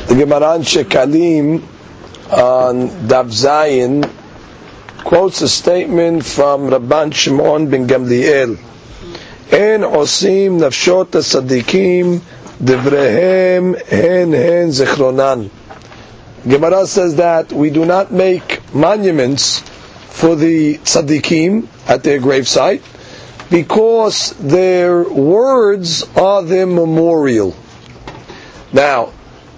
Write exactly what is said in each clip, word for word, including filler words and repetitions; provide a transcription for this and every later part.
The Gemara in Shekalim on Daf Zayin quotes a statement from Rabban Shimon ben Gamliel. En osim nafshot as-sadikim devrehem hen hen zichronan. Gemara says that we do not make monuments for the tzaddikim at their gravesite because their words are their memorial. Now,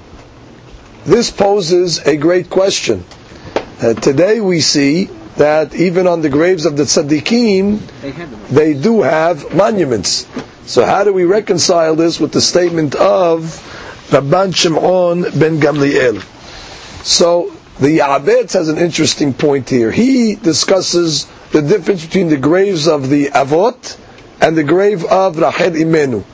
this poses a great question. Uh, today we see that even on the graves of the tzaddikim, they do have monuments. So how do we reconcile this with the statement of Rabban Shimon ben Gamliel? So the Ya'abetz has an interesting point here. He discusses the difference between the graves of the Avot and the grave of Rachel Imenu.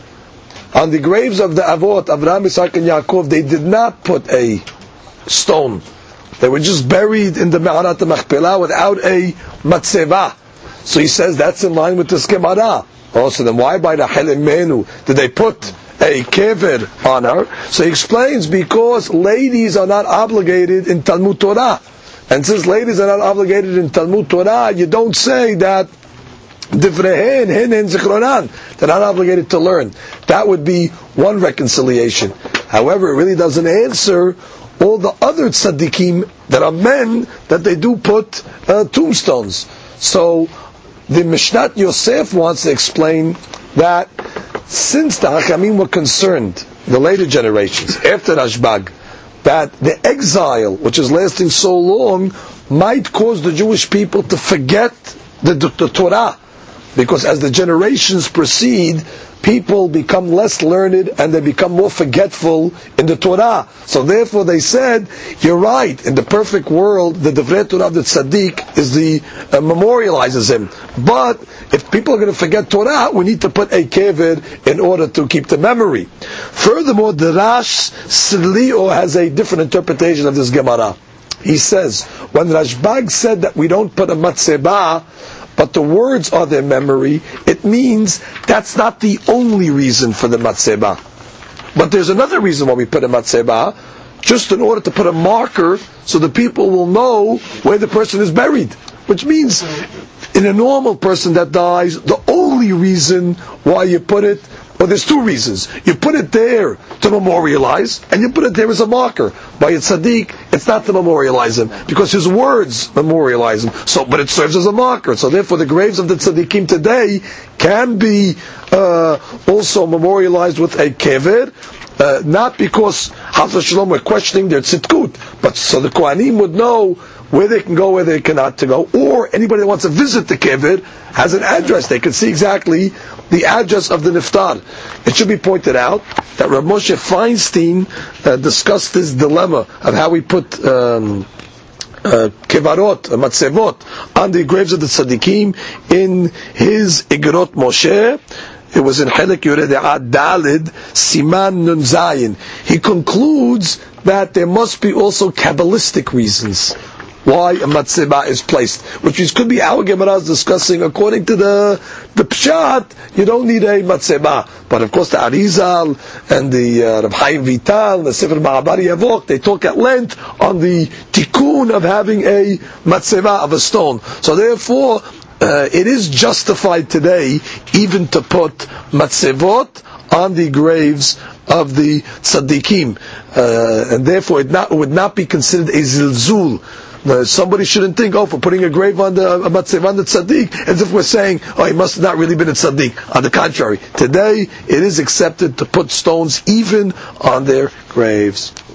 On the graves of the Avot, Avraham, Isaac, and Yaakov, they did not put a stone. They were just buried in the Me'arat HaMachpelah without a matzeva. So he says that's in line with the Gemara. Oh, so then why by Rachel Imenu did they put a kever on her? So he explains, because ladies are not obligated in Talmud Torah. And since ladies are not obligated in Talmud Torah, you don't say that Divrehen, hen, hen, zichronan. They're not obligated to learn. That would be one reconciliation. However, it really doesn't answer all the other tzaddikim that are men that they do put uh, tombstones. So the Mishnat Yosef wants to explain that since the Hachamim were concerned, the later generations, after Rashbag, that the exile, which is lasting so long, might cause the Jewish people to forget the, the, the Torah. Because as the generations proceed, people become less learned and they become more forgetful in the Torah. So therefore they said, you're right, in the perfect world, the Divrei Torah of the Tzaddik is the, uh, memorializes him. But if people are going to forget Torah, we need to put a kever in order to keep the memory. Furthermore, the Rash Sirlio has a different interpretation of this Gemara. He says, when Rashbag said that we don't put a matzeba, but the words are their memory, it means that's not the only reason for the matzeba. But there's another reason why we put a matzeba, just in order to put a marker so the people will know where the person is buried. Which means, in a normal person that dies, the only reason why you put it, well, there's two reasons. You put it there to memorialize, and you put it there as a marker. By a tzaddik, it's not to memorialize him, because his words memorialize him. So, but it serves as a marker. So therefore, the graves of the tzaddikim today can be uh, also memorialized with a kever, uh, not because Chas Shalom we're questioning their tzidkut, but so the Kohanim would know where they can go, where they cannot to go, or anybody that wants to visit the kever has an address. They can see exactly the address of the niftar. It should be pointed out that Rav Moshe Feinstein uh, discussed this dilemma of how we put um, uh, kevarot, uh, matzevot, on the graves of the tzaddikim in his Igrot Moshe. It was in Chelek Yoreh De'ah Dalid, Siman Nun Zayin. He concludes that there must be also Kabbalistic reasons why a matzeba is placed, which is, could be our Gemara is discussing. According to the the Pshat, you don't need a matzeba, but of course the Arizal and the uh, Rav Chaim Vital, the Sefer Ma'abar Yavok, they talk at length on the tikkun of having a matzeba of a stone. So therefore, uh, it is justified today even to put matzevot on the graves of the tzaddikim, uh, and therefore it, not, it would not be considered a zilzul. Uh, somebody shouldn't think, oh, for putting a grave on the a matzeva on the tzaddik, as if we're saying, oh, he must have not really been a tzaddik. On the contrary, today it is accepted to put stones even on their graves.